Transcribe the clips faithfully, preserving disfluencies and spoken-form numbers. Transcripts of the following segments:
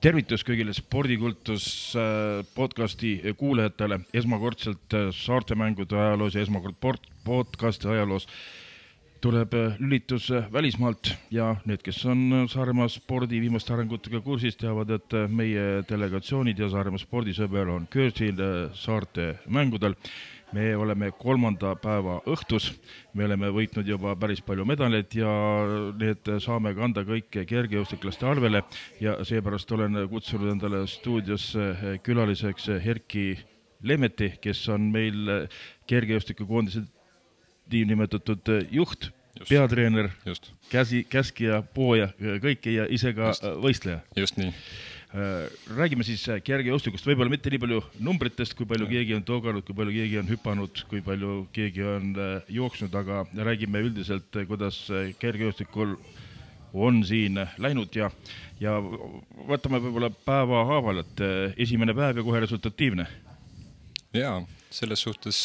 Tervitus kõigile Spordikultus podcasti kuulajatele. Esmakordselt saartemängude ajaloos ja esmakord podcasti ajaloos tuleb lülitus välismaalt ja need, kes on Saaremaa spordi viimaste arengutega kursis, teavad, et meie delegatsioonid ja Saaremaa spordisõber on Köösil saarte mängudel. Me oleme kolmanda päeva õhtus, me oleme võitnud juba päris palju medaleid ja need saame kanda kõik kergejõustiklaste arvele ja seepärast olen kutsunud endale stuudiosse külaliseks Erki Lemeti, kes on meil kergejõustikukoondise nimetatud juht, just. Peatreener, just. Käsi, käskija, pooja, kõike ja ise ka just. Võistleja. Just nii. Räägime siis kergejõustikust, võib-olla mitte nii palju numbritest, kui palju keegi on tooganud, kui palju keegi on hüpanud, kui palju keegi on jooksnud, aga räägime üldiselt, kuidas kergejõustikul on siin läinud ja, ja võtame võib-olla päeva haaval, et esimene päev ja kohe resultatiivne. Jaa, selles suhtes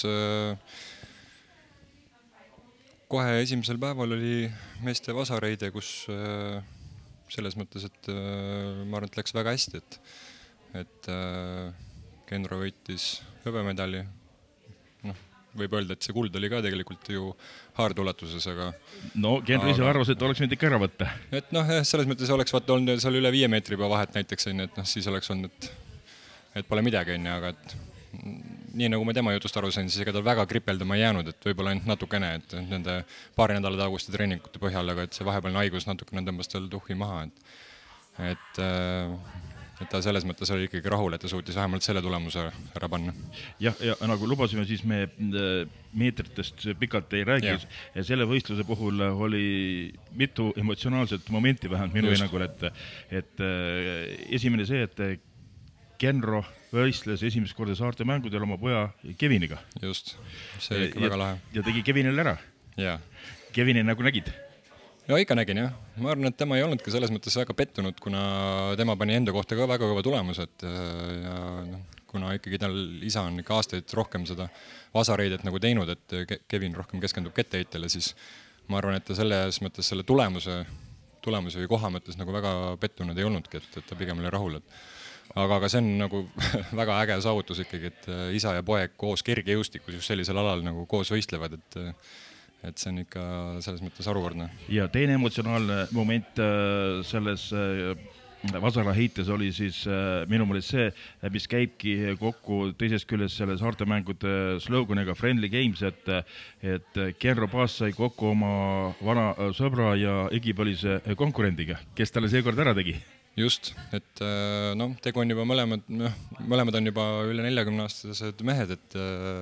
kohe esimesel päeval oli meeste vasareide, kus selles mõttes, et ma arvan, et läks väga hästi, et, et Genro võitis hõbemedali. No, võib öelda, et see kuld oli ka tegelikult ju haardulatuses, aga... No, Genro ise arvas, et oleks võinud ikka ära võtta. Et noh, selles mõttes oleks vaata olnud seal üle viie meetri juba vahet näiteks, et noh, siis oleks olnud, et, et pole midagi, aga et nii nagu ma tema jutust aru sain, siis ega tal väga kripeldama ei jäänud, et võib-olla ainult natukene, et nende paari nädala taguste treeningute põhjal, aga et see vahepealne haigus natukene tõmbas tal tuhhi maha, et, et, et ta selles mõttes oli ikkagi rahul, et ta suutis vähemalt selle tulemuse ära panna. Jah, ja nagu lubasime, siis me meetritest pikalt ei räägi ja, ja selle võistluse puhul oli mitu emotsionaalset momenti vähemalt minu hinnangul, et, et esimene see, et Genro võistles esimest korda saarte mängudel oma poja Keviniga. Just, see oli ikka väga lahe. Ja tegi Kevinil ära. Ja. Kevini nagu nägid? Ja ikka nägin, jah. Ma arvan, et tema ei olnud ka selles mõttes väga pettunud, kuna tema pani enda kohta ka väga kõva tulemus, et ja, no, kuna ikkagi tal isa on ikka aastaid rohkem seda vasareidet nagu teinud, et Kevin rohkem keskendub ketteheitele, siis ma arvan, et ta selles mõttes selle tulemuse, tulemuse või koha mõttes nagu väga pettunud ei olnudki, et, et ta pigem oli rahul, et aga, aga see on nagu väga äge saavutus ikkagi, et isa ja poeg koos kergejõustikus just sellisel alal nagu koos võistlevad, et, et see on ikka selles mõttes arukordne. Ja teine emotsionaalne moment selles vasara heites oli siis minu meelest see, mis käibki kokku teisest küljest selle saartemängude sloganiga Friendly Games, et, et Genro Paas sai kokku oma vana sõbra ja egipõlise konkurendiga, kes talle seekord ära tegi. Just, et no, tegu on juba mõlemad, no, mõlemad on juba üle neljakümne aastased mehed, et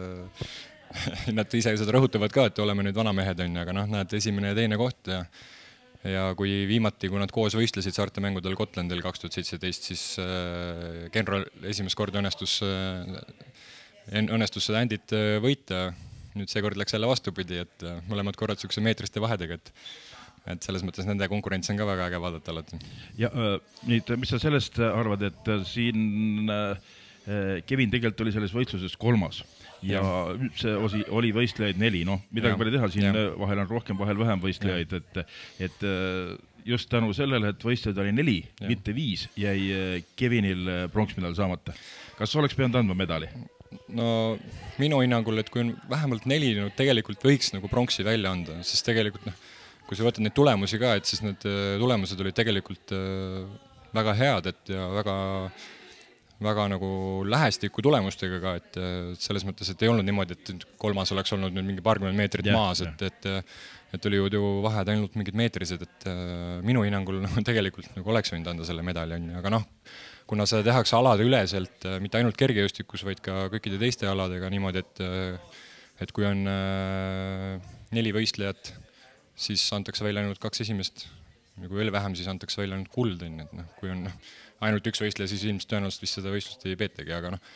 nad ise seda rõhutavad ka, et oleme nüüd vanamehed on, aga noh, näed esimene ja teine koht ja, ja kui viimati, kui nad koos võistlesid saartemängudel Gotlandil kaks tuhat seitseteist, siis Genro esimest korda õnnestus, õnnestus seda ändit võita, nüüd see kord läks jälle vastupidi, et mõlemad korrad sükse meetriste vahedega, et et selles mõttes nende konkurents on ka väga äge vaadata alati. Ja nüüd, mis sa sellest arvad, et siin Kevin tegelikult oli selles võistluses kolmas ja, ja. see osi, oli võistlejaid neli, noh, midagi pole teha, siin ja. Vahel on rohkem, vahel vähem võistlejaid, et, et just tänu sellele, et võistlejaid oli neli, ja. Mitte viis, jäi Kevinil pronksmedal saamata. Kas oleks pidanud andma medali? No minu hinnangul, et kui on vähemalt neli, no tegelikult võiks nagu pronksi välja anda, sest tegelikult noh, kui sa võtad neid tulemusi ka, et siis need tulemused olid tegelikult väga head, et ja väga, väga nagu lähestiku tulemustega ka, et selles mõttes, et ei olnud niimoodi, et kolmas oleks olnud nüüd mingi paarkümmend meetrit ja, maas, et, et, et oli ju vahed ainult mingid meetrised, et minu hinnangul no, tegelikult nagu oleks võinud anda selle medali, aga noh, kuna seda tehakse alade üleselt, mitte ainult kergejõustikus, vaid ka kõikide teiste aladega niimoodi, et, et kui on neli võistlejat, siis antakse välja ainult kaks esimest, kui veel vähem, siis antakse välja ainult kuld, et noh, kui on ainult üks võistleja, siis ilmselt tõenäoliselt vist seda võistlust ei peetagi, aga noh.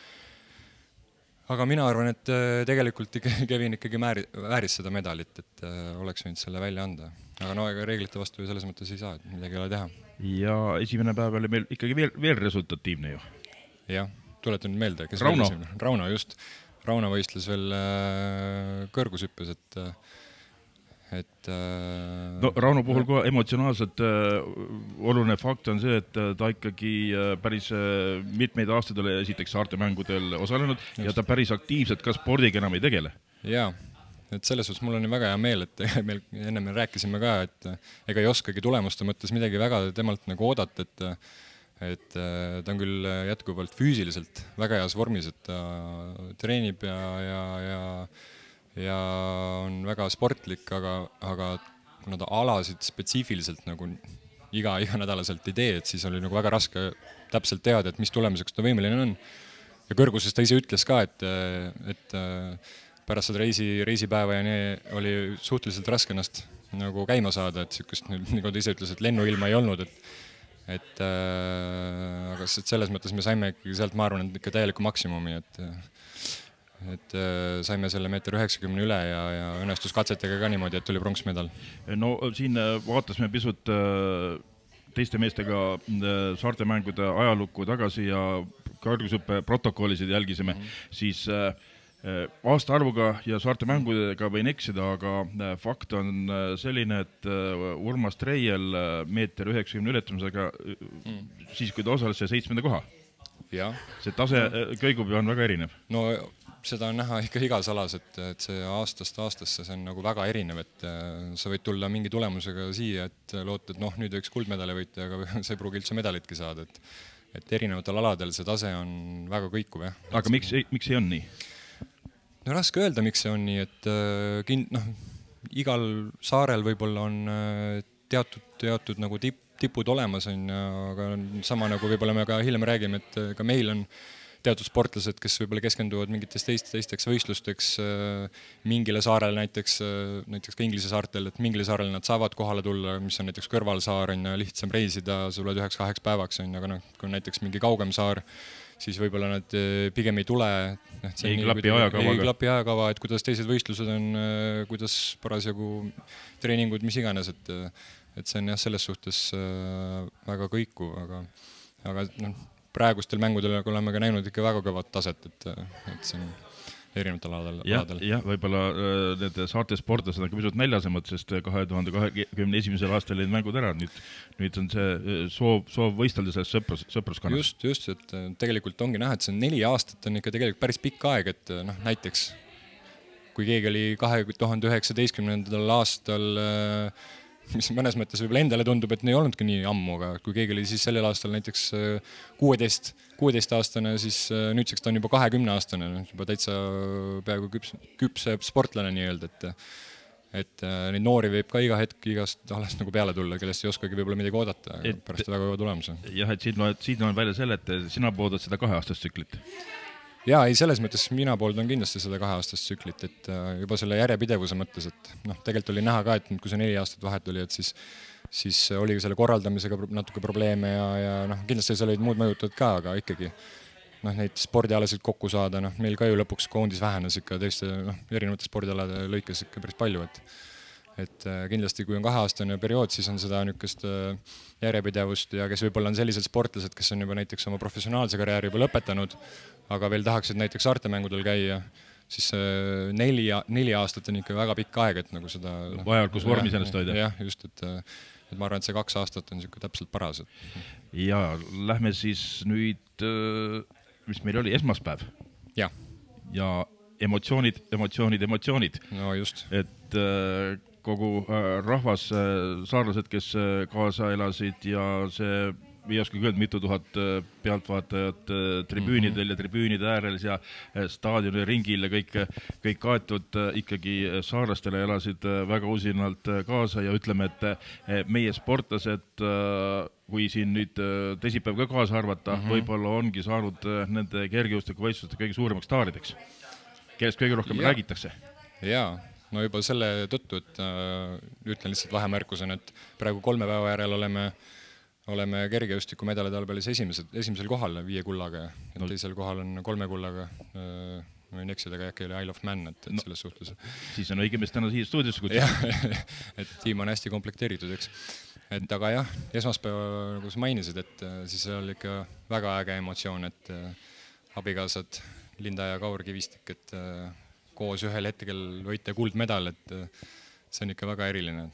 Aga mina arvan, et tegelikult Kevin ikkagi määri, vääris seda medalit, et oleks võinud selle välja anda. Aga no ega reeglite vastu ju selles mõttes ei saa, et midagi ei ole teha. Ja esimene päev oli meil ikkagi veel, veel resultatiivne ju. Jah, tuletan nüüd meelde. Kes Rauno. Rauno, just. Rauno võistles veel kõrgushüppes, et et äh, no Rauno puhul ka emotsionaalselt äh, oluline fakt on see, et ta ikkagi äh, päris äh, mitmeid aastaid oli esiteks saartemängudel osalenud Just. ja ta päris aktiivselt ka spordiga enam ei tegele. Jaa, et selles suhtes mul on väga hea meel, et meil enne me rääkisime ka, et ega ei oskagi tulemuste mõttes midagi väga temalt nagu oodata, et et ta on küll jätkuvalt füüsiliselt väga heas vormis, et ta treenib ja, ja, ja ja on väga sportlik, aga, aga kuna ta alasid spetsiifiliselt nagu iga, iga nädalaselt ei tee, et siis oli nagu väga raske täpselt teada, et mis tulemuseks ta võimeline on. Ja kõrguses ta ise ütles ka, et, et pärast seda reisi, reisipäeva ja nii oli suhteliselt raske ennast nagu käima saada, et sükust, nagu ta ise ütles, et lennuilma ei olnud, et et äh, aga selles mõttes me saime ikkagi sealt, ma arvan, et ikka täieliku maksimumi, et et saime selle meeter üheksakümne üle ja, ja õnnestus katsetega ka niimoodi, et tuli pronksmedal. No siin vaatasime pisut teiste meestega saartemängude ajalukku tagasi ja kõrgushüppe protokollisid jälgisime, mm -hmm. siis aasta arvuga ja saartemängudega võin eksida, aga fakt on selline, et Urmas Treiel meeter üheksakümne ületamisega mm. siis, kui ta osales see seitsmenda koha. Ja. See tase kõigub on väga erinev. No seda on näha ikka igas alas, et, et see aastast aastasse see on nagu väga erinev, et sa võid tulla mingi tulemusega siia, et loota, et noh, nüüd võiks kuldmedali võita, aga see pruugi üldse medalitki saada, et, et erinevatel aladel see tase on väga kõikuv. Jah. Aga miks, miks see on nii? No raske öelda, miks see on nii, et kind, noh, igal saarel võib-olla on teatud, teatud nagu tip, tipud olemas on, aga sama nagu võib-olla me ka hiljem räägime, et ka meil on teatud sportlased, kes võib-olla keskenduvad mingitest teist, teisteks võistlusteks mingile saarele, näiteks, näiteks ka Inglise saartel, et mingile saarele nad saavad kohale tulla, mis on näiteks kõrvalsaar, on lihtsam reisida, sa tuled üheks kaheks päevaks, on, aga noh, kui on näiteks mingi kaugem saar, siis võib-olla nad pigem ei tule. Ei klapi ajakavaga. Ei klapi ajakava, et kuidas teised võistlused on, kuidas parasjagu treeningud, mis iganes, et, et see on jah, selles suhtes väga kõikuv, aga, aga noh, praegustel mängudel oleme ka näinud ikka väga kõvat taset, et, et see on erinevatel aladel. Jah, ja, võib-olla need saarte sportlased on ka pisut näljasemad, sest kahe tuhande kahekümne esimesel aastal olid mängud ära, nüüd, nüüd on see soov, soov võistelda selles sõprus, sõpruskannas. Just, just, et tegelikult ongi näha, et see neli aastat on ikka tegelikult päris pikk aeg, et noh, näiteks kui keegi oli kahe tuhande üheksateistkümnendal aastal mis mõnes mõttes võib-olla endale tundub, et ei olnudki nii ammu, aga kui keegi oli siis sellel aastal näiteks kuueteist, kuueteist aastane, siis nüüdseks ta on juba kahekümne aastane, juba täitsa peaaegu küps, küpse sportlane nii-öelda, et et neid noori võib ka iga hetk igast alast nagu peale tulla, kellest ei oskagi võib-olla midagi oodata et, pärast väga kõva tulemuse. Jah, et siin on, siin on välja selle, et sina poodad seda kaheaastast tsüklit. Jaa, ei, selles mõttes mina pooldan kindlasti seda kaheaastast tsüklit, et juba selle järjepidevuse mõttes, et noh, tegelikult oli näha ka, et kui see neli aastat vahet oli, et siis, siis oli selle korraldamisega natuke probleeme ja, ja noh, kindlasti seal olid muud mõjutavad ka, aga ikkagi noh, neid spordialasid kokku saada, noh, meil ka ju lõpuks koondis vähenes ikka teiste noh, erinevate spordialade lõikes ikka päris palju, et et kindlasti kui on kaheaastane periood, siis on seda niisugust järjepidevust ja kes võib-olla on sellised sportlased, kes on juba näiteks oma professionaalse karjääri juba lõpetanud, aga veel tahaksid näiteks saartemängudel käia, siis neli, neli aastat on ikka väga pikk aeg, et nagu seda vajalikus vormis ennast hoida. Jah, just, et, et ma arvan, et see kaks aastat on niisugune täpselt paras. Ja lähme siis nüüd, mis meil oli, esmaspäev. Ja. Ja emotsioonid, emotsioonid, emotsioonid. No just. Et kogu rahvas, saarlased, kes kaasa elasid ja see ei oska küll mitu tuhat pealtvaatajat tribüünidel ja tribüünide äärel ja staadioni ringil ja kõik, kõik kaetud ikkagi saarlastele elasid väga usinalt kaasa ja ütleme, et meie sportlased, kui siin nüüd teisipäev ka kaasa arvata, mm-hmm. võib-olla ongi saanud nende kergejõustiku võistluste kõige suuremaks staarideks, kellest kõige rohkem ja. räägitakse. Jaa. No juba selle tõttu, et äh, ütlen lihtsalt vahemärkusena, et praegu kolme päeva järel oleme, oleme kergejõustiku medalide albelis esimesed, esimesel kohal viie kullaga ja no. teisel kohal on kolme kullaga. Äh, ma võin eksida, aga äkki oli Isle of Man, et, et no. selles suhtes. Siis on õige meest täna siia stuudiosse kutsuda. jah, et tiim on hästi komplekteeritud, eks. Et aga jah, esmaspäeva, nagu sa mainisid, et siis oli ikka väga äge emotsioon, et äh, abikaasad Linda ja Kaur Kivistik, et äh, koos ühel hetkel võita kuldmedal, et see on ikka väga eriline.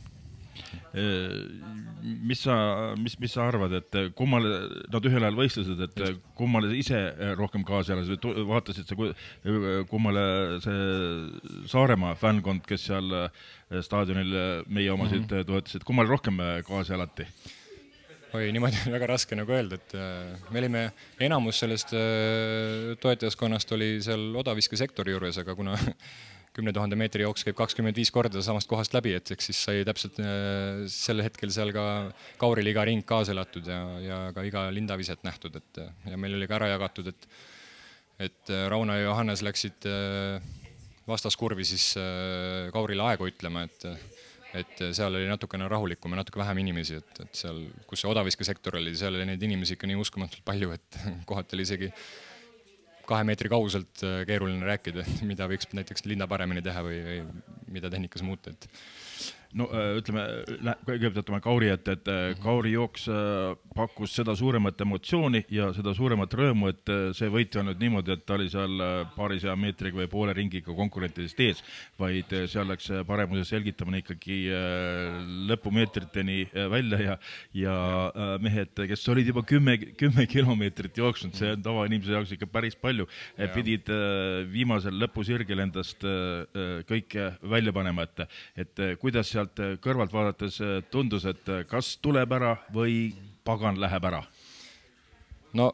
Mis sa, mis, mis sa arvad, et kummale nad ühel ajal võistlesid, et kummale ise rohkem kaasa elasid, vaatasid sa kummale see Saaremaa fännkond, kes seal staadionil meie omasid mm-hmm. toetasid, kummale rohkem kaasa elati? Oi, niimoodi on väga raske nagu öelda, et me olime enamus sellest toetajaskonnast oli seal odaviske sektori juures, aga kuna kümne tuhande meetri jooks käib kakskümmend viis korda samast kohast läbi, et eks siis sai täpselt sel hetkel seal ka Kauril iga ring kaasa elatud ja, ja ka iga lindaviset nähtud, et ja meil oli ka ära jagatud, et, et Rauno ja Johannes läksid vastaskurvi siis Kaurile aegu ütlema, et, et seal oli natukene rahulikum ja natuke vähem inimesi, et, et seal, kus see odaviske sektor oli, seal oli neid inimesi ikka nii uskumatult palju, et kohati oli isegi kahe meetri kauselt keeruline rääkida, mida võiks näiteks linna paremini teha või, või mida tehnikas muuta. Et... No ütleme, kõigepealt ütleme Kauri, et, et Kauri jooks pakkus seda suuremat emotsiooni ja seda suuremat rõõmu, et see võit on nüüd niimoodi, et ta oli seal paarisaja meetriga või poole ringiga konkurentidest ees, vaid seal läks paremuse selgitamine ikkagi lõpumeetriteni välja ja, ja mehed, kes olid juba kümme, kümme kilomeetrit jooksnud, see on tavainimese jaoks ikka päris palju, pidid viimasel lõpusirgel endast kõike välja panema, et, et kuidas sealt kõrvalt vaadates tundus, et kas tuleb ära või pagan läheb ära? No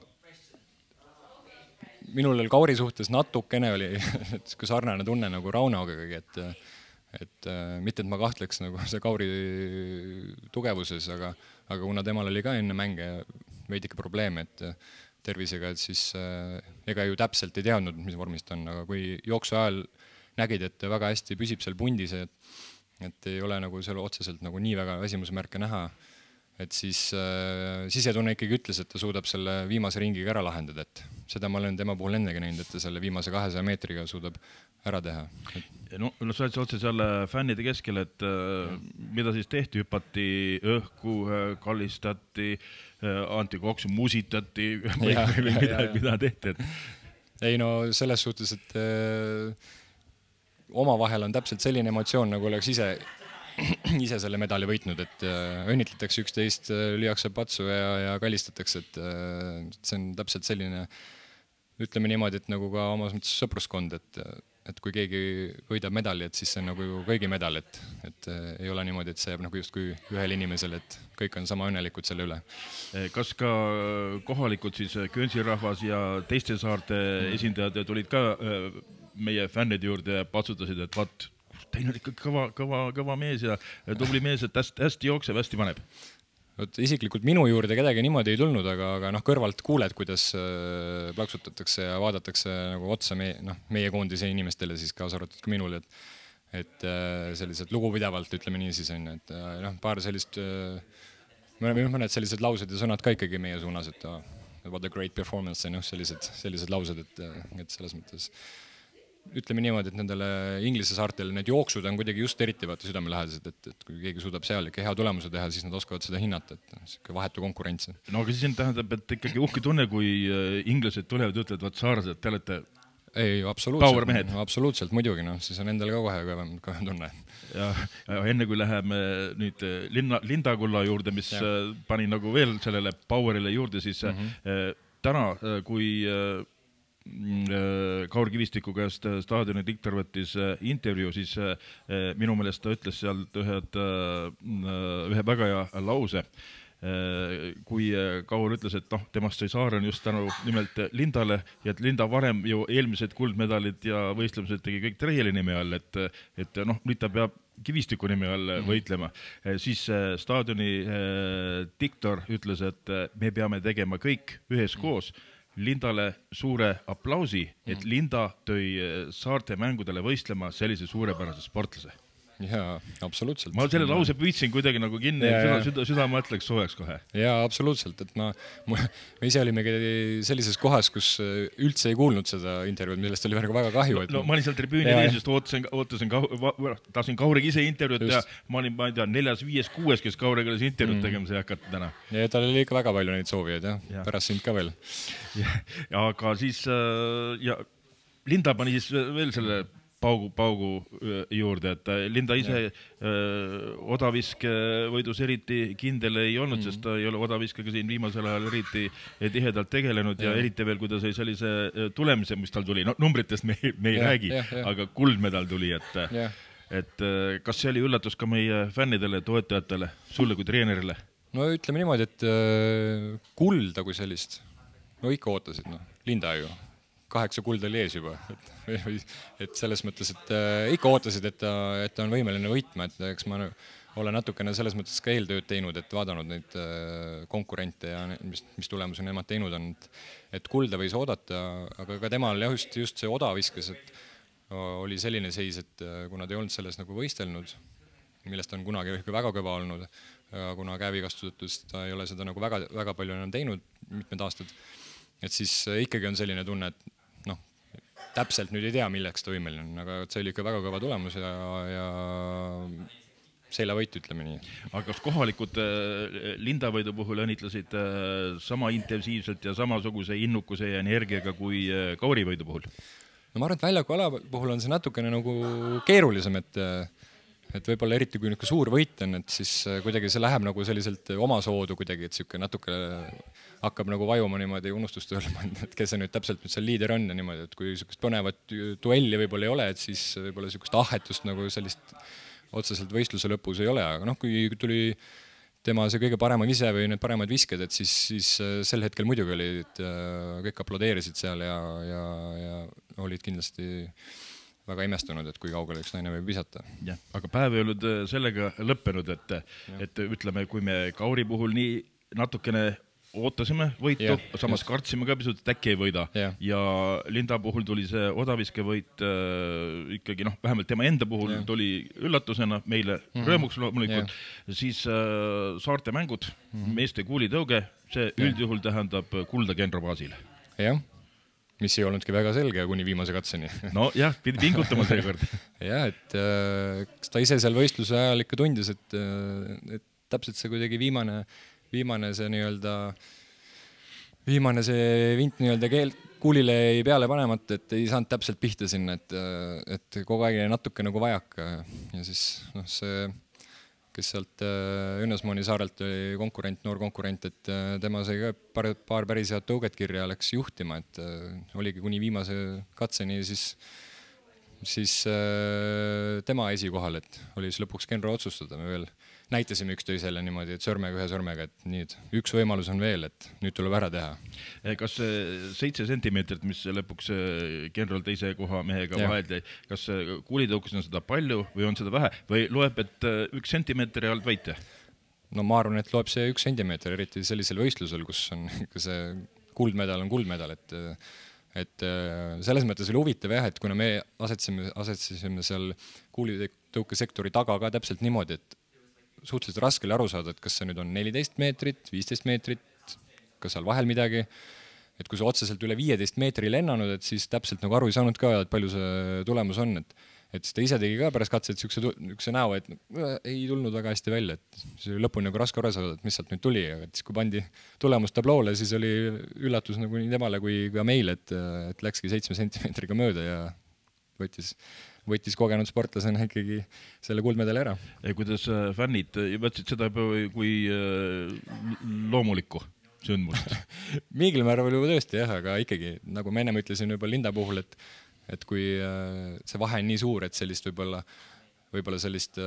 minul oli Kauri suhtes natukene oli sarnane tunne nagu Raunogagi, et, et mitte, et ma kahtleks nagu see Kauri tugevuses, aga, aga kuna temal oli ka enne mänge veidike probleeme, et tervisega, et siis ega ju täpselt ei teadnud, mis vormist on, aga kui jooksu ajal nägid, et väga hästi püsib seal pundis, et et ei ole nagu seal otseselt nagu nii väga väsimusmärke näha, et siis äh, sisetunne ikkagi ütles, et ta suudab selle viimase ringiga ära lahendada, et seda ma olen tema puhul ennegi näinud, et ta selle viimase kahesaja meetriga suudab ära teha. Et... No, no sa oled otse seal fännide keskel, et äh, mida siis tehti, hüpati õhku, kallistati, äh, anti koksu, musitati või, ja, või ja, mida, ja, mida tehti? Et... Ei no selles suhtes, et äh, oma vahel on täpselt selline emotsioon, nagu oleks ise, ise selle medali võitnud, et õnnitletakse üksteist, lüüakse patsu ja, ja kallistatakse, et see on täpselt selline, ütleme niimoodi, et nagu ka omas mõttes sõpruskond, et, et kui keegi võidab medali, et siis see on nagu ju kõigi medal, et, et ei ole niimoodi, et see jääb nagu justkui ühel inimesel, et kõik on sama õnnelikud selle üle. Kas ka kohalikud siis Könsirahvas ja teiste saarte esindajad tulid ka meie fännide juurde ja patsutasid, et vaat, teine on ikka kõva, kõva, kõva mees ja tubli mees, et hästi, hästi jookseb, hästi paneb. Võt, isiklikult minu juurde kedagi niimoodi ei tulnud, aga, aga noh, kõrvalt kuuled, kuidas plaksutatakse ja vaadatakse nagu otsa meie, noh, meie koondise inimestele siis kaasa arvatud ka minul, et, et sellised lugupidavalt, ütleme nii siis on, et noh, paar sellist, mõned sellised laused ja sõnad ka ikkagi meie suunas, et what a great performance, noh, sellised, sellised laused, et, et selles mõttes ütleme niimoodi, et nendele Inglise saartele need jooksud on kuidagi just eriti vaata südamelähedased, et, et kui keegi suudab seal ikka hea tulemuse teha, siis nad oskavad seda hinnata, et siuke vahetu konkurents. No aga siis tähendab, et ikkagi uhke tunne, kui inglased tulevad ja ütlevad, vaat saarlased, te olete ei, absoluutselt, absoluutselt muidugi, noh, siis on endal ka kohe kõvem, kõvem tunne. Ja, ja enne kui läheme nüüd linna, Lindakulla juurde, mis ja. pani nagu veel sellele powerile juurde, siis mm-hmm. täna, kui Kaur Kivistiku käest staadioni diktor võttis intervjuu, siis minu meelest ta ütles sealt ühed, ühe väga hea lause, kui Kaur ütles, et noh, temast sai Saaren just tänu nimelt Lindale ja et Linda varem ju eelmised kuldmedalid ja võistlemised tegi kõik Treheli nime all, et, et noh, nüüd ta peab Kivistiku nime all võitlema. Siis staadioni diktor ütles, et me peame tegema kõik üheskoos Lindale suure aplausi, et Linda tõi saarte mängudele võistlema sellise suurepärase sportlase. Jaa, absoluutselt. Ma selle lause püüdsin kuidagi nagu kinni, ja, ja süda, süda ma ütleks soojaks kohe. Jaa, absoluutselt, et ma, ma ise olime sellises kohas, kus üldse ei kuulnud seda intervjuud, millest oli väga kahju. No, no ma olin seal tribüüni eesest, ootasin, ootasin, tahtsin Kauriga ise intervjuud ja ma olin, ma ei tea, neljas, viies, kuues, kes Kauriga oli intervjuud mm. tegema, see hakata täna. Ja tal oli ikka väga palju neid soovijaid, jah, ja. Pärast sind ka veel. Ja, aga siis, ja Linda pani siis veel selle paugu, paugu juurde, et Linda ise ja. odaviske võidus eriti kindel ei olnud, mm. sest ta ei ole odaviskega siin viimasel ajal eriti tihedalt tegelenud ja, ja eriti veel, kui ta sai sellise tulemise, mis tal tuli, no numbritest me, me ei ja, räägi, ja, ja. aga kuldmedal tuli, et, et kas see oli üllatus ka meie fännidele, toetajatele, sulle kui treenerile? No ütleme niimoodi, et kulda kui sellist, no ikka ootasid, no, Linda ju. Kaheksa kulda oli ees juba, et, et selles mõttes, et äh, ikka ootasid, et ta, et ta on võimeline võitma, et eks ma olen natukene selles mõttes ka eeltööd teinud, et vaadanud neid äh, konkurente ja mis, mis tulemusi nemad teinud on, et, et kulda võis oodata, aga ka temal just, just see odaviskes, et oli selline seis, et kuna ta ei olnud selles nagu võistelnud, millest on kunagi väga kõva olnud, kuna käevigastusest ta ei ole seda nagu väga, väga palju enam teinud, mitmed aastad, et siis ikkagi on selline tunne, et noh, täpselt nüüd ei tea, milleks ta võimeline on, aga see oli ikka väga kõva tulemus ja, ja seljavõit, ütleme nii. Aga kas kohalikud Lindavõidu puhul õnnitlesid sama intensiivselt ja samasuguse innukuse ja energiaga kui Kaurivõidu puhul? No ma arvan, et väljaku ala puhul on see natukene nagu keerulisem, et et võib-olla eriti kui niisugune suur võit on, et siis kuidagi see läheb nagu selliselt oma soodu kuidagi, et siuke natuke hakkab nagu vajuma niimoodi unustust olema, et kes see nüüd täpselt nüüd seal liider on ja niimoodi, et kui niisugust põnevat duelli võib-olla ei ole, et siis võib-olla niisugust ahetust nagu sellist otseselt võistluse lõpus ei ole, aga noh, kui tuli tema see kõige parema vise või need paremad visked, et siis, siis sel hetkel muidugi oli, et kõik aplodeerisid seal ja, ja, ja olid kindlasti väga imestunud, et kui kaugele üks naine võib visata. Ja, aga päev ei olnud sellega lõppenud, et, et ütleme, kui me Kauri puhul nii natukene ootasime võitu, ja, samas just. Kartsime ka pisut, et äkki ei võida. Ja. ja Linda puhul tuli see odaviske võit äh, ikkagi, noh, vähemalt tema enda puhul ja. Tuli üllatusena meile mm -hmm. rõõmuks loomulikult. Siis äh, saarte mängud, mm -hmm. meeste kuulitõuge, see ja. Üldjuhul tähendab kulda Genro baasil. Jah. Mis ei olnudki väga selge kuni viimase katseni. No jah, pidi pingutama seekord. jah, et kas ta ise seal võistluse ajal ikka tundis, et, et täpselt see kuidagi viimane, viimane see nii-öelda, viimane see vint nii-öelda keel, kuulile ei peale panemata, et ei saanud täpselt pihta sinna, et, et kogu aeg jäi natuke nagu vajaka. Ja siis noh, see, kes sealt Õnnesmooni saarelt oli konkurent, noor konkurent, et tema sai ka paar, paar päris head tõuget kirja ja läks juhtima, et oligi kuni viimase katseni siis, siis tema esikohal, et oli siis lõpuks Genro otsustada. Me veel näitasime üksteisele niimoodi, et sõrmega ühe sõrmega, et nii, üks võimalus on veel, et nüüd tuleb ära teha. Kas seitse sentimeetrit, mis lõpuks Genrol teise koha mehega vahel jäi, kas kuulitõukus on seda palju või on seda vähe või loeb, et üks sentimeetri alt võite? No ma arvan, et loeb see üks sentimeeter, eriti sellisel võistlusel, kus on see kuldmedal on kuldmedal, et et selles mõttes oli huvitav jah, et kuna me asetsime, asetsime seal kuulitõukesektori taga ka täpselt niimoodi, et suhteliselt raske oli aru saada, et kas see nüüd on neliteist meetrit, viisteist meetrit, kas seal vahel midagi, et kui sa otseselt üle viieteist meetri lennanud, et siis täpselt nagu aru ei saanud ka, et palju see tulemus on, et, et ta ise tegi ka pärast katset niisuguse näo, et ei tulnud väga hästi välja, et see oli lõpuni nagu raske aru saada, et mis sealt nüüd tuli, aga siis kui pandi tulemus tabloole, siis oli üllatus nagu nii temale kui ka meile, et, et läkski seitsme sentimeetriga mööda ja võttis võttis kogenud sportlasena ikkagi selle kuldmedali ära. Ja kuidas fännid võtsid seda kui loomulikku sündmust? Mingil määral oli juba tõesti jah, aga ikkagi, nagu ma ennem ütlesin juba Linda puhul, et, et kui see vahe on nii suur, et sellist võib-olla, võib-olla sellist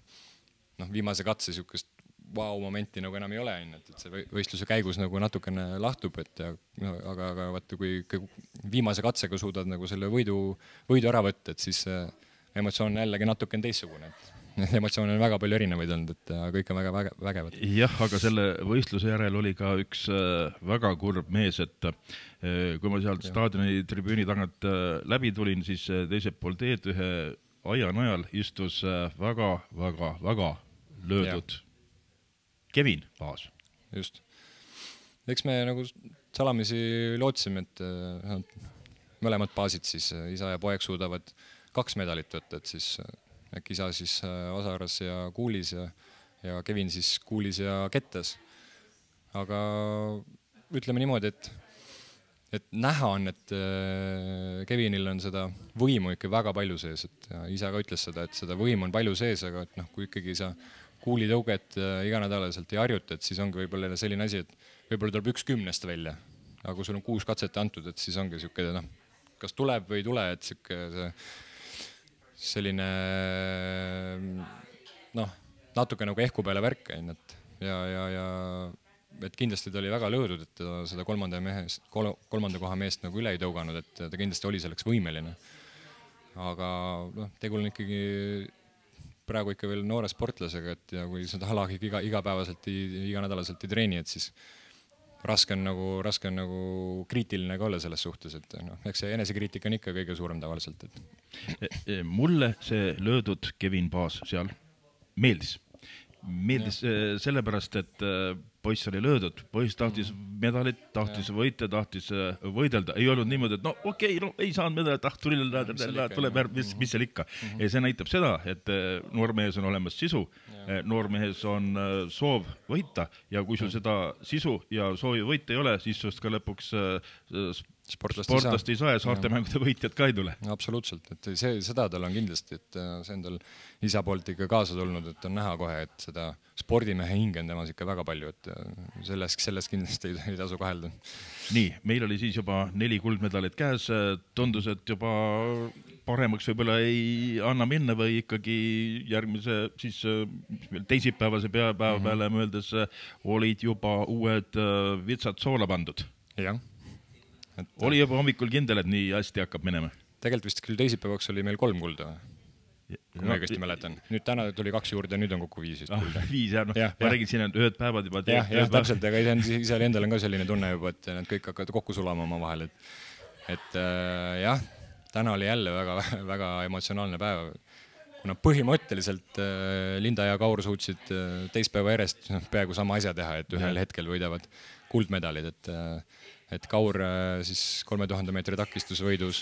noh, viimase katse niisugust vau-momenti nagu enam ei ole, et see võistluse käigus nagu natukene lahtub, et ja, no, aga, aga vaata, kui viimase katsega suudad nagu selle võidu, võidu ära võtta, et siis emotsioon on jällegi natuke teistsugune. Emotsioon on väga palju erinevaid olnud, et kõik on väga vägevad. Jah, aga selle võistluse järel oli ka üks väga kurb mees, et kui ma sealt staadioni tribüüni tagant läbi tulin, siis teiselt pool teed ühe aia najal istus väga, väga, väga löödud ja. Kevin Paas. Just. Eks me nagu salamisi lootsime, et mõlemad Paasid siis, isa ja poeg suudavad kaks medalit võtta, et siis äkki isa siis Asaras ja Kuulis ja, ja Kevin siis Kuulis ja Kettas. Aga ütleme niimoodi, et et näha on, et Kevinil on seda võimu ikka väga palju sees, et isa ka ütles seda, et seda võimu on palju sees, aga et noh, kui ikkagi sa kuulitõuget iganädalaselt ei harjuta, et siis ongi võib-olla selline asi, et võib-olla tuleb üks kümnest välja, aga kui sul on kuus katset antud, et siis ongi siuke, noh, kas tuleb või ei tule, et siuke see, selline noh, natuke nagu ehku peale värk, et ja, ja, ja et kindlasti ta oli väga lõõdud, et ta seda kolmanda, mehes, kolmanda koha meest nagu üle ei tõuganud, et ta kindlasti oli selleks võimeline. Aga noh, tegul on ikkagi praegu ikka veel noore sportlasega, et ja kui seda ala iga, igapäevaselt, iganädalaselt ei treeni, et siis raske on nagu, raske on nagu kriitiline ka olla selles suhtes, et noh, eks see enesekriitika on ikka kõige suurem tavaliselt. Et... Mulle see löödud Kevin Paas seal meeldis. Meeldis ja. Sellepärast, et poiss oli löödud, poiss tahtis medalit, tahtis ja. võita, tahtis võidelda. Ei olnud niimoodi, et no okei, okay, no ei saanud medalit, ah, tuli, tuleb, mis, mis seal ikka. Ja see näitab seda, et noormehes on olemas sisu, noormehes on soov võita ja kui sul seda sisu ja soovi võita ei ole, siis just ka lõpuks sportlast, sportlast ei saa ja saartemängude võitjad ka ei tule. Absoluutselt, et see, seda tal on kindlasti, et see on tal isa poolt ikka kaasa tulnud, et on näha kohe, et seda spordimehe hinge on temas ikka väga palju, et selles, selles kindlasti ei, ei tasu kahelda. Nii, meil oli siis juba neli kuldmedalit käes, tundus, et juba paremaks võib-olla ei anna minna või ikkagi järgmise siis teisipäevase peapäeva mm-hmm. peale mõeldes olid juba uued vitsad soola pandud. Jah. Et, oli juba hommikul kindel, et nii hästi hakkab minema? Tegelikult vist küll teisipäevaks oli meil kolm kulda, kui no, ma õigesti mäletan. Nüüd täna tuli kaks juurde ja nüüd on kokku viis. Ah, viis, jah, no, ja, ma ja. räägin siin, et ühed päevad juba... Jah, jah, täpselt, aga ise endal on ka selline tunne juba, et need kõik hakkavad kokku sulama oma vahel. Et, et äh, jah, täna oli jälle väga, väga emotsionaalne päev. Kuna põhimõtteliselt äh, Linda ja Kaur suutsid äh, teist päeva järjest peaaegu sama asja teha, et ühel ja. hetkel võidavad kuldmedalid, et äh, et Kaur siis kolme tuhande meetri takistusvõidus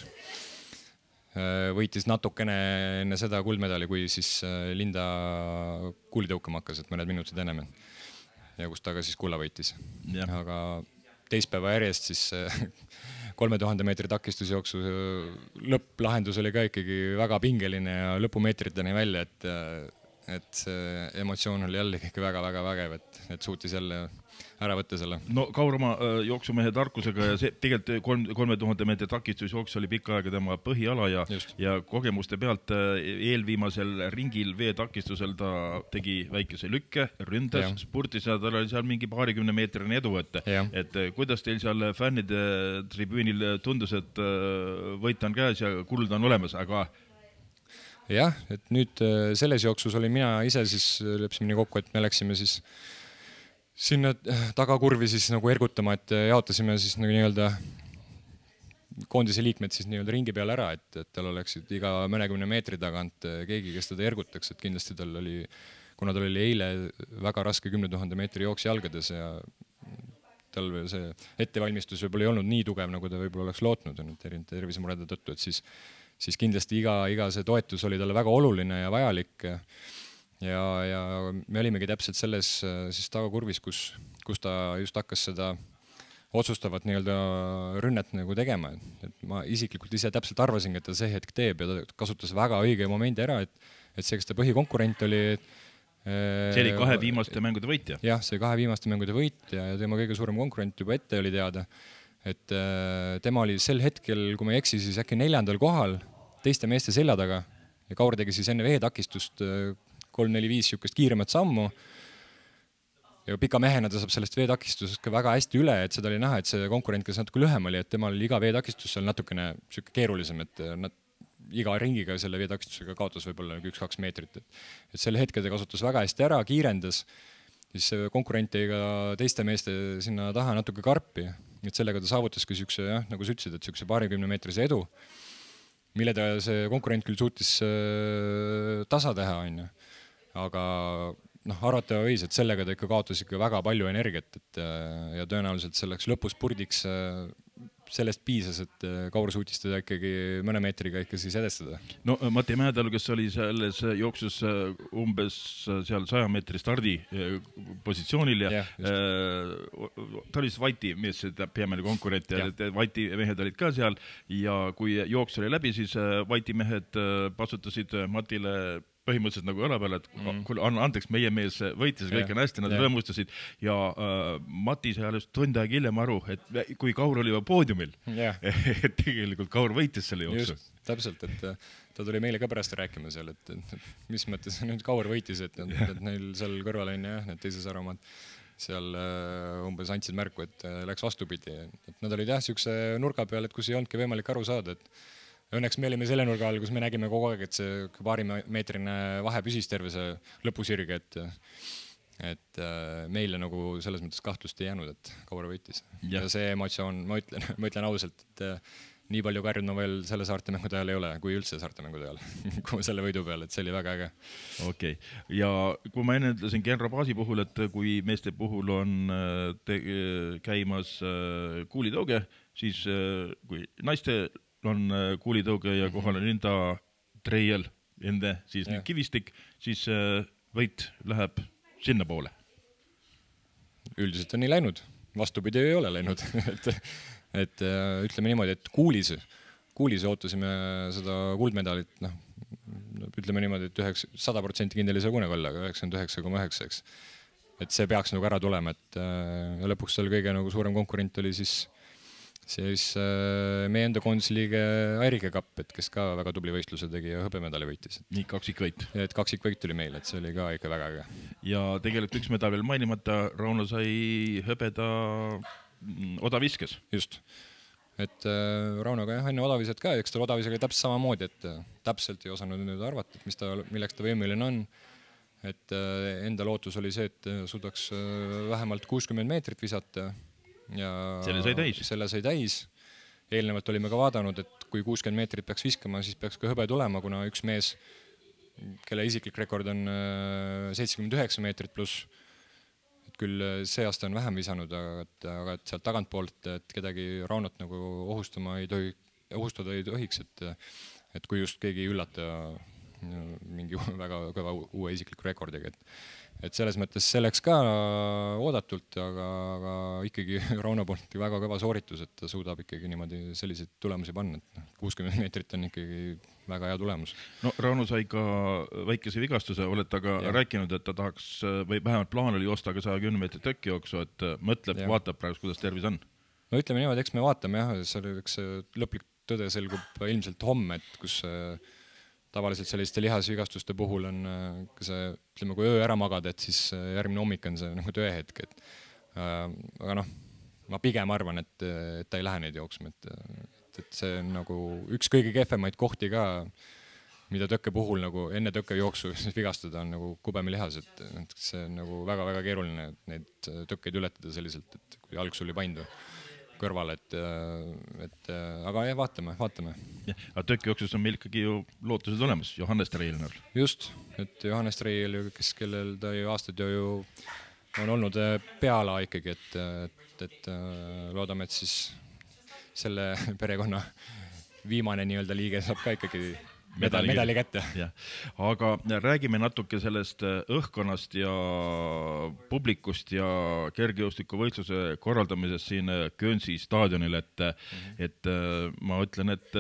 võitis natukene enne seda kuldmedali, kui siis Linda kuuli tõukama hakkas, et mõned minutid ennem. Ja kus ta ka siis kulla võitis. Ja. Aga teist päeva järjest siis kolme tuhande meetri takistusjooksu lõpplahendus oli ka ikkagi väga pingeline ja lõpumeetriteni välja, et, et see emotsioon oli jälle ikka väga-väga vägev, et, et suutis jälle ära võtta selle. No Kaur oma jooksumehe tarkusega ja see tegelikult kolm, kolme tuhande meetri takistusjooks oli pikka aega tema põhiala ja, ja kogemuste pealt eelviimasel ringil veetakistusel ta tegi väikese lükke, ründas, ja. spurtis ja tal oli seal mingi paarikümne meetrine edu, et, et kuidas teil seal fännide tribüünil tundus, et võit on käes ja kuld on olemas, aga jah, et nüüd selles jooksus oli mina ise siis lepsime nii kokku, et me läksime siis sinna tagakurvi siis nagu ergutama, et jaotasime siis nagu nii-öelda koondise liikmed siis nii-öelda ringi peale ära, et, et tal oleksid iga mõnekümne meetri tagant keegi, kes teda ergutaks, et kindlasti tal oli, kuna tal oli eile väga raske kümne tuhande meetri jooks jalgades ja tal see ettevalmistus võib-olla ei olnud nii tugev, nagu ta võib-olla oleks lootnud erinevate tervisemurede tõttu, et siis, siis kindlasti iga, iga see toetus oli talle väga oluline ja vajalik. Ja, ja me olimegi täpselt selles siis tagakurvis, kus, kus ta just hakkas seda otsustavat nii-öelda rünnet nagu tegema. Et ma isiklikult ise täpselt arvasin, et ta see hetk teeb ja ta kasutas väga õige momendi ära, et, et see, kes ta põhikonkurent oli. Et, see oli kahe viimaste mängude võitja. Jah, see kahe viimaste mängude võitja ja tema kõige suurem konkurent juba ette oli teada. Et tema oli sel hetkel, kui ma ei eksi, siis äkki neljandal kohal teiste meeste selja taga ja Kaur tegi siis enne veetakistust kolm neli viis siukest kiiremat sammu ja pika mehena ta saab sellest veetakistusest ka väga hästi üle, et seda oli näha, et see konkurent, kes natuke lühem oli, et temal oli iga veetakistus seal natukene siuke keerulisem, et nad iga ringiga selle veetakistusega kaotas võib-olla üks-kaks meetrit, et, et selle hetke ta kasutas väga hästi ära, kiirendas, siis konkurent jäi ka teiste meeste sinna taha natuke karpi, et sellega ta saavutaski siukse, jah, nagu sa ütlesid, et siukse paarikümne meetrise edu, mille ta see konkurent küll suutis tasa teha, on ju. Aga noh, arvata võis, et sellega ta ikka kaotas ikka väga palju energiat, et ja tõenäoliselt selleks lõpuspurdiks sellest piisas, et Kaur suutis teda ikkagi mõne meetriga ikka siis edestada. No Mati Mäedalu, kes oli selles jooksus umbes seal saja meetri stardi positsioonil ja yeah, ta oli siis Vaiti mees, peamine konkurent ja, ja Vaiti mehed olid ka seal ja kui jooks oli läbi, siis Vaiti mehed pasutasid Matile põhimõtteliselt nagu õla peale, et mm. kuule, anna andeks, meie mees võitis, kõik on hästi, nad yeah. rõõmustasid ja äh, Mati sai alles tund aeg hiljem aru, et kui Kaur oli juba poodiumil, yeah. et tegelikult Kaur võitis selle jooksu. Just, täpselt, et ta tuli meile ka pärast rääkima seal, et, et mis mõttes nüüd Kaur võitis, et, yeah. et neil seal kõrval on jah, need teises aromad seal äh, umbes andsid märku, et äh, läks vastupidi. Et nad olid jah, siukse nurga peal, et kus ei olnudki võimalik aru saada, et õnneks me olime selle nurga all, kus me nägime kogu aeg, et see paarimeetrine vahe püsis terve see lõpusirge, et, et meile nagu selles mõttes kahtlust ei jäänud, et Kaur võitis. Ja. ja see emotsioon, ma ütlen, ma ütlen ausalt, et nii palju karjud ma veel selle saartemängude ajal ei ole, kui üldse saartemängude ajal, kui selle võidu peal, et see oli väga äge. Okei. Okay. Ja kui ma enne ütlesin Genro baasi puhul, et kui meeste puhul on te käimas kuulitõuge, siis kui naiste on kuulitõuge ja kohal on enda treiel, enda siis yeah. kivistik, siis võit läheb sinna poole. Üldiselt on nii läinud. Vastupidi ei ole läinud. et, et ütleme niimoodi, et kuulis, kuulis ootasime seda kuldmedalit, noh, ütleme niimoodi, et sada protsenti kindel ei saa kunagi olla, aga üheksakümmend üheksa koma üheksa, eks. Et see peaks nagu ära tulema, et ja lõpuks seal kõige nagu suurem konkurent oli siis siis meie enda konsiliige Airike Kapp, et kes ka väga tubli võistluse tegi ja hõbemedali võitis. Nii kaksikvõit. Et kaksikvõit tuli meil, et see oli ka ikka väga äge. Ja tegelikult üks medal veel mainimata, Rauno sai hõbeda odaviskes. Just. Et Raunoga jah, enne odavised ka, eks ta odavisega täpselt samamoodi, et täpselt ei osanud nüüd arvata, et mis ta, milleks ta võimeline on. Et enda lootus oli see, et suudaks vähemalt kuuskümmend meetrit visata. Ja selle sai täis. Selle sai täis. Eelnevalt olime ka vaadanud, et kui kuuskümmend meetrit peaks viskama, siis peaks ka hõbe tulema, kuna üks mees, kelle isiklik rekord on seitsekümmend üheksa meetrit pluss, et küll see aasta on vähem visanud, aga et, aga et sealt tagantpoolt, et kedagi Raunot nagu ohustama ei tohi, ohustada ei tohiks, et, et kui just keegi ei üllata mingi väga kõva uue isikliku rekordiga, et et selles mõttes selleks ka oodatult, aga, aga ikkagi Rauno poolt väga kõva sooritus, et ta suudab ikkagi niimoodi selliseid tulemusi panna, et kuuskümmend meetrit on ikkagi väga hea tulemus. No Rauno sai ka väikese vigastuse, olete aga ja. rääkinud, et ta tahaks, või vähemalt plaan oli joosta ka saja kümne meetri tökkijooksu, et mõtleb, ja. vaatab praegu, kuidas tervis on. No ütleme niimoodi, eks me vaatame jah, selleks lõplik tõde selgub ilmselt homme, et kus tavaliselt selliste lihasvigastuste puhul on see, ütleme, kui öö ära magada, et siis järgmine hommik on see nagu tööhetk, et äh, aga noh, ma pigem arvan, et, et ta ei lähe neid jooksma, et, et, et see on nagu üks kõige kehvemaid kohti ka, mida tõkke puhul nagu enne tõkke jooksu vigastada on nagu kubemilihas, et, et see on nagu väga-väga keeruline neid tõkkeid ületada selliselt, et kui alg sul ei paindu kõrval, et, et aga jah, vaatame, vaatame. Ja, aga tökkijooksus on meil ikkagi ju lootused olemas, Johannes Treilner. Just, et Johannes Treil, kes kellel ta ju aastad ju on olnud peala ikkagi, et, et, et loodame, et siis selle perekonna viimane nii-öelda liige saab ka ikkagi medali, medali kätte. Ja. Aga räägime natuke sellest õhkkonnast ja publikust ja kergejõustikuvõistluse korraldamisest siin Guernsey staadionil, et, mm-hmm. et ma ütlen, et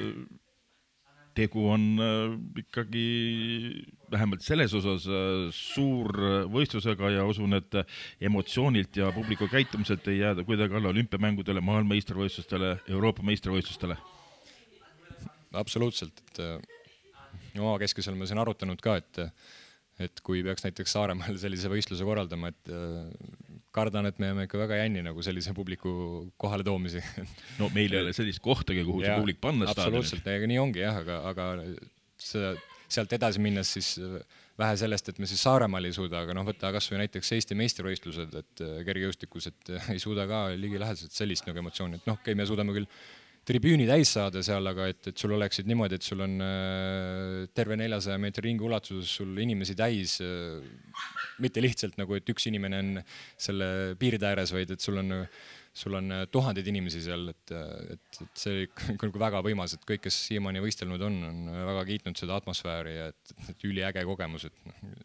tegu on ikkagi vähemalt selles osas suur võistlusega ja usun, et emotsioonilt ja publiku käitumiselt ei jääda kuidagi alla olümpiamängudele, maailmameistrivõistlustele, Euroopa meistrivõistlustele. Absoluutselt, et oma keskesel ma siin arutanud ka, et, et kui peaks näiteks Saaremaal sellise võistluse korraldama, et kardan, et me jääme ikka väga jänni nagu sellise publiku kohale toomisi. No meil ei ole sellist kohtagi, kuhu ja, see publik panna staadionit. Absoluutselt, ega nii ongi jah, aga, aga seda, sealt edasi minnes siis vähe sellest, et me siis Saaremaal ei suuda, aga noh, võtta kas või näiteks Eesti meistrivõistlused, et kergejõustikus, et ei suuda ka ligilähedaselt sellist nagu emotsiooni, et noh, okei, me suudame küll tribüüni täis saada seal, aga et, et sul oleksid niimoodi, et sul on terve neljasaja meetri ringi ulatuses sul inimesi täis, mitte lihtsalt nagu, et üks inimene on selle piirde ääres, vaid et sul on, sul on tuhandeid inimesi seal, et, et, et see on väga võimas, et kõik, kes siiamaani võistelnud on, on väga kiitnud seda atmosfääri ja et, et üli äge kogemus, et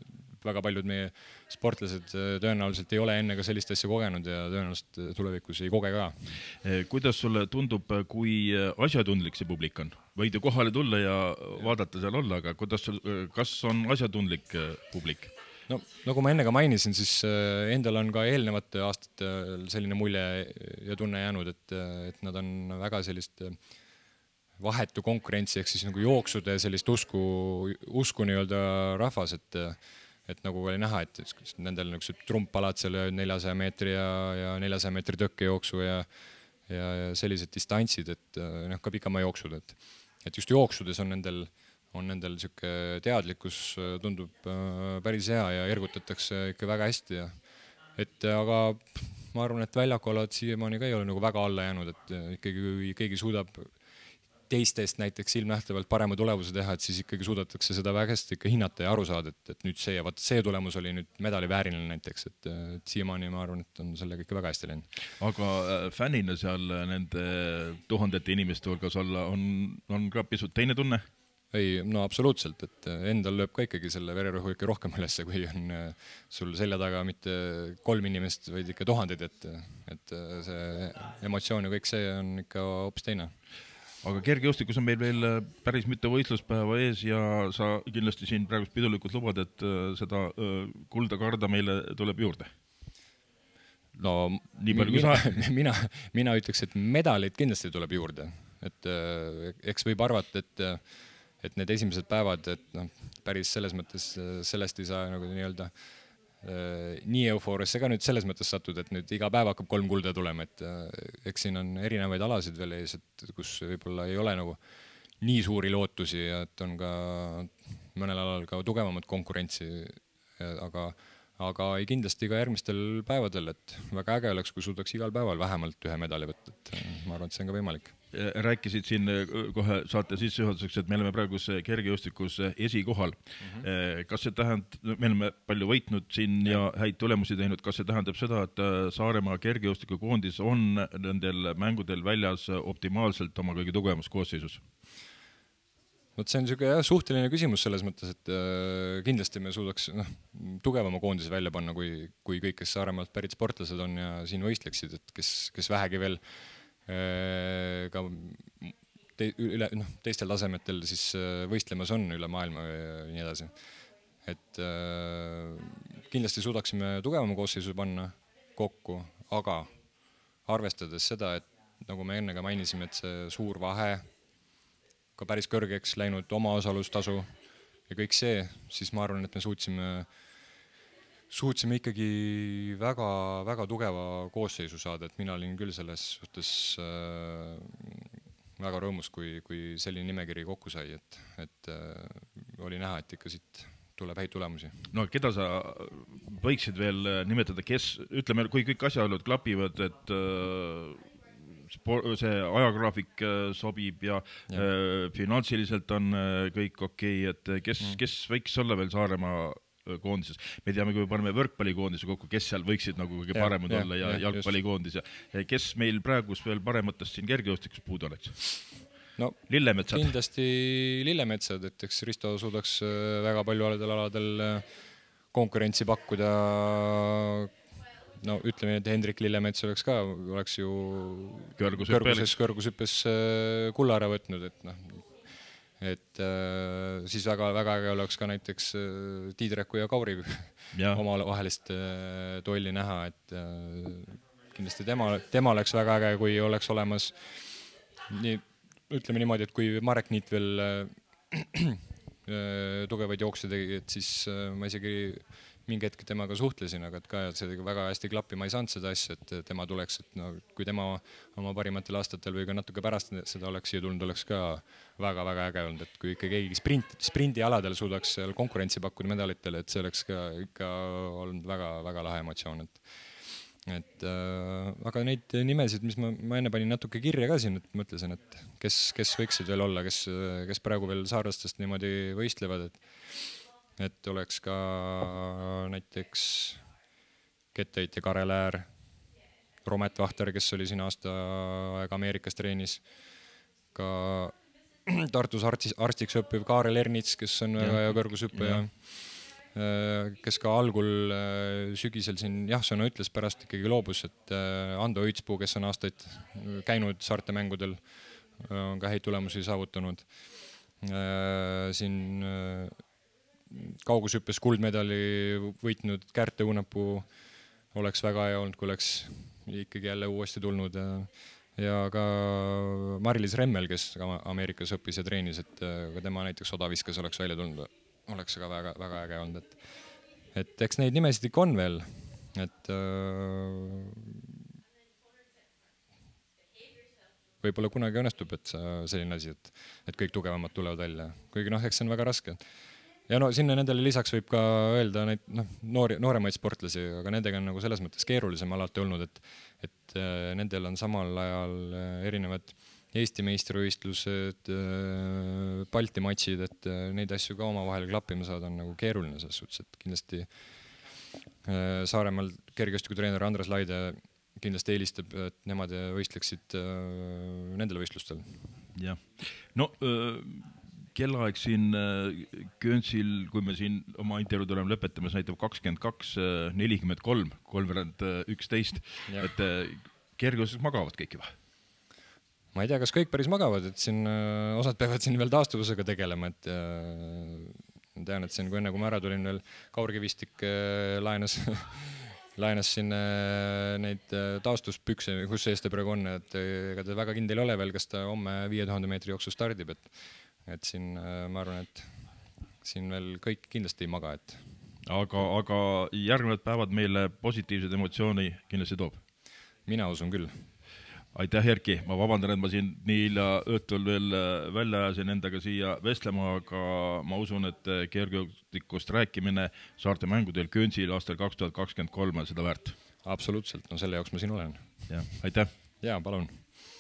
väga paljud meie sportlased tõenäoliselt ei ole enne ka sellist asja kogenud ja tõenäoliselt tulevikus ei koge ka. Kuidas sulle tundub, kui asjatundlik see publik on? Võid ju kohale tulla ja vaadata seal olla, aga kuidas, kas on asjatundlik publik? No, nagu ma enne ka mainisin, siis endal on ka eelnevate aastatel selline mulje ja tunne jäänud, et, et nad on väga sellist vahetu konkurentsi, ehk siis nagu jooksude sellist usku, usku nii-öelda rahvas, et, et nagu oli näha, et nendel niisugused trumpalad seal neljasaja meetri ja, ja neljasaja meetri tõkkejooksu ja, ja, ja sellised distantsid, et noh, ka pikamaa jooksud, et, et just jooksudes on nendel, on nendel siuke teadlikkus tundub päris hea ja ergutatakse ikka väga hästi ja et aga ma arvan, et väljakualad siiamaani ka ei ole nagu väga alla jäänud, et ikkagi kui keegi suudab teistest näiteks ilmnähtavalt parema tulemuse teha, et siis ikkagi suudetakse seda väga hästi ikka hinnata ja aru saada, et, et nüüd see, vaat see tulemus oli nüüd medali vääriline näiteks, et, et siiamaani ma arvan, et on sellega ikka väga hästi läinud. Aga fännina seal nende tuhandete inimeste hulgas olla on, on ka pisut teine tunne? Ei, no absoluutselt, et endal lööb ka ikkagi selle vererõhu ikka rohkem ülesse, kui on sul selja taga mitte kolm inimest, vaid ikka tuhanded, et, et see emotsioon ja kõik see on ikka hoopis teine. Aga kergejõustikus on meil veel päris mitu võistluspäeva ees ja sa kindlasti siin praegu pidulikult lubad, et seda kulda karda meile tuleb juurde. No nii palju, mina, mina, mina ütleks, et medaleid kindlasti tuleb juurde. Et eks võib arvata, et, et need esimesed päevad, et no, päris selles mõttes sellest ei saa nagu nii-öelda nii eufoorisse ka nüüd selles mõttes satud, et nüüd iga päev hakkab kolm kulda tulema, et eks siin on erinevaid alasid veel ees, et kus võib-olla ei ole nagu nii suuri lootusi ja et on ka mõnel alal ka tugevamad konkurentsi, aga, aga ei kindlasti ka järgmistel päevadel, et väga äge oleks, kui suudaks igal päeval vähemalt ühe medali võtta, et ma arvan, et see on ka võimalik. Rääkisid siin kohe saate sissejuhatuseks, et me oleme praegu kergejõustikus esikohal. Mm-hmm. Kas see tähendab, me oleme palju võitnud siin ja häid tulemusi teinud, kas see tähendab seda, et Saaremaa kergejõustikukoondis on nendel mängudel väljas optimaalselt oma kõige tugevamas koosseisus? Vot see on siuke jah, suhteline küsimus selles mõttes, et äh, kindlasti me suudaks noh, tugevama koondise välja panna, kui, kui kõik, kes Saaremaalt pärit sportlased on ja siin võistleksid, et kes, kes vähegi veel äh, ka te, üle, noh, teistel tasemetel siis äh, võistlemas on üle maailma ja nii edasi. Et äh, kindlasti suudaksime tugevama koosseisu panna kokku, aga arvestades seda, et nagu me enne ka mainisime, et see suur vahe ka päris kõrgeks läinud omaosalustasu ja kõik see, siis ma arvan, et me suutsime, suutsime ikkagi väga, väga tugeva koosseisu saada, et mina olin küll selles suhtes äh, väga rõõmus, kui, kui selline nimekiri kokku sai, et, et äh, oli näha, et ikka siit tuleb häid tulemusi. No keda sa võiksid veel nimetada, kes, ütleme, kui kõik asjaolud klapivad, et äh, see ajagraafik sobib ja, ja. Finantsiliselt on kõik okei, et kes, mm. kes võiks olla veel Saaremaa koondises? Me teame, kui me paneme võrkpallikoondise kokku, kes seal võiksid nagu kõige paremad ja, olla ja, ja jalgpallikoondis ja kes meil praegus veel parematest siin kergejõustikus puudu oleks? No, Lillemetsad. Kindlasti Lillemetsad, et eks Risto suudaks väga palju aladel aladel konkurentsi pakkuda. No ütleme, et Hendrik Lillemets oleks ka, oleks ju kõrguses, kõrgushüppes kulla ära võtnud, et noh, et äh, siis väga, väga äge oleks ka näiteks äh, Tiidreku ja Kauri ja. oma vahelist äh, tolli näha, et äh, kindlasti tema, tema oleks väga äge, kui oleks olemas nii, ütleme niimoodi, et kui Marek Niit veel äh, tugevaid jookse tegi, et siis äh, ma isegi mingi hetk temaga suhtlesin, aga et ka et see väga hästi klappi, ma ei saanud seda asja, et tema tuleks, et no, kui tema oma parimatel aastatel või ka natuke pärast seda oleks siia tulnud, oleks ka väga-väga äge olnud, et kui ikka keegi sprint, sprindi aladel suudaks seal konkurentsi pakkuda medalitele, et see oleks ka ikka olnud väga-väga lahe emotsioon, et et äh, aga neid nimesid, mis ma, ma enne panin natuke kirja ka siin, et mõtlesin, et kes, kes võiksid veel olla, kes, kes praegu veel saarlastest niimoodi võistlevad, et et oleks ka näiteks kettaheitja Karel Äär, Romet Vahter, kes oli siin aasta aega Ameerikas treenis, ka Tartus arstiks õppiv Kaarel Ernits, kes on väga hea kõrgushüppaja, kes ka algul sügisel siin jah-sõna ütles, pärast ikkagi loobus, et Ando Õitspuu, kes on aastaid käinud Saarte mängudel, on ka häid tulemusi saavutanud. Siin kaugushüppes kuldmedali võitnud Kärte Uunapuu oleks väga hea olnud, kui oleks ikkagi jälle uuesti tulnud. Ja ka Mari-Liis Remmel, kes Ameerikas õppis ja treenis, et ka tema näiteks odaviskas oleks välja tulnud, oleks ka väga, väga äge olnud. Et, et eks neid nimesid ikka on veel, et võib-olla kunagi õnnestub, et selline asi, et, et kõik tugevamad tulevad välja. Kuigi noh, eks see on väga raske. Ja no sinna nendele lisaks võib ka öelda neid no, noori, nooremaid sportlasi, aga nendega on nagu selles mõttes keerulisem alati olnud, et, et nendel on samal ajal erinevad Eesti meistrivõistlused, Balti matšid, et neid asju ka oma vahel klappima saada on nagu keeruline selles suhtes, et kindlasti Saaremaal kergejõustikutreener Andres Laide kindlasti eelistab, et nemad võistleksid nendel võistlustel. Jah, no kellaaeg siin Köönsil, kui me siin oma intervjuud oleme lõpetamas, näitab kakskümmend kaks nelikümmend kolm, kolmveerand üksteist, et kergejõustus magavad kõik juba? Ma ei tea, kas kõik päris magavad, et siin osad peavad siin veel taastuvusega tegelema, et tean, et siin kui enne, kui ma ära tulin veel Kaurkivistik laenas, laenas siin neid taastuspükse, kus sees ta praegu on, et ega ta väga kindel ei ole veel, kas ta homme viie tuhande meetri jooksu stardib, et et siin ma arvan, et siin veel kõik kindlasti ei maga, et aga, aga järgnevad päevad meile positiivsed emotsiooni kindlasti toob? Mina usun küll. Aitäh, Erki, ma vabandan, et ma siin nii hilja õhtul veel välja ajasin endaga siia vestlema, aga ma usun, et kergejõustikust rääkimine Saarte mängudel Köönsil aastal kaks tuhat kakskümmend kolm on seda väärt. Absoluutselt, no selle jaoks ma siin olen. Ja, aitäh. Ja, palun.